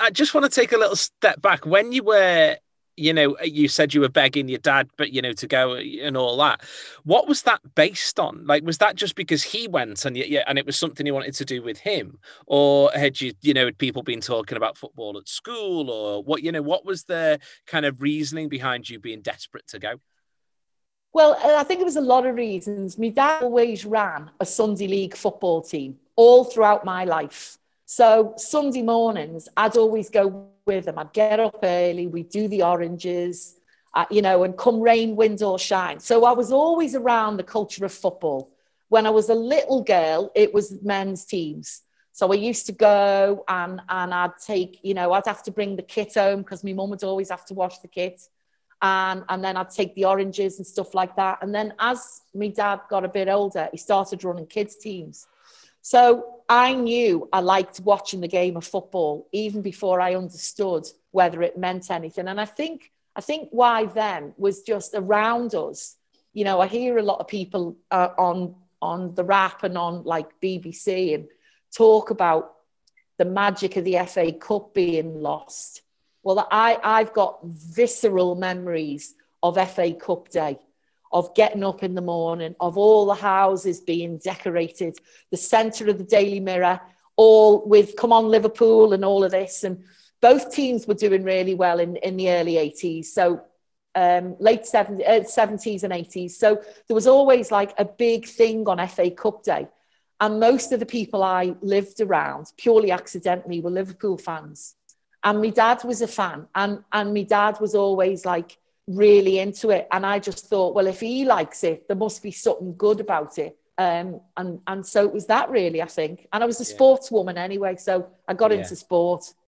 I just want to take a little step back. When you were, you said you were begging your dad, but, to go and all that. What was that based on? Like, was that just because he went and and it was something you wanted to do with him? Or had had people been talking about football at school, or what was the kind of reasoning behind you being desperate to go? Well, I think it was a lot of reasons. My dad always ran a Sunday league football team all throughout my life. So Sunday mornings, I'd always go with him. I'd get up early, we'd do the oranges, and come rain, wind or shine. So I was always around the culture of football. When I was a little girl, it was men's teams. So I used to go and I'd take, I'd have to bring the kit home because my mum would always have to wash the kit. And then I'd take the oranges and stuff like that. And then as my dad got a bit older, he started running kids' teams. So I knew I liked watching the game of football even before I understood whether it meant anything. And I think why then was just around us. I hear a lot of people on the Wrap and on like BBC and talk about the magic of the FA Cup being lost. Well, I've got visceral memories of FA Cup Day, of getting up in the morning, of all the houses being decorated, the centre of the Daily Mirror, all with "Come on Liverpool" and all of this. And both teams were doing really well in the early 80s, so late 70s and 80s. So there was always like a big thing on FA Cup Day. And most of the people I lived around, purely accidentally, were Liverpool fans. And my dad was a fan, and my dad was always like really into it. And I just thought, well, if he likes it, there must be something good about it. And so it was that really, I think. And I was a sportswoman anyway, so I got into sport.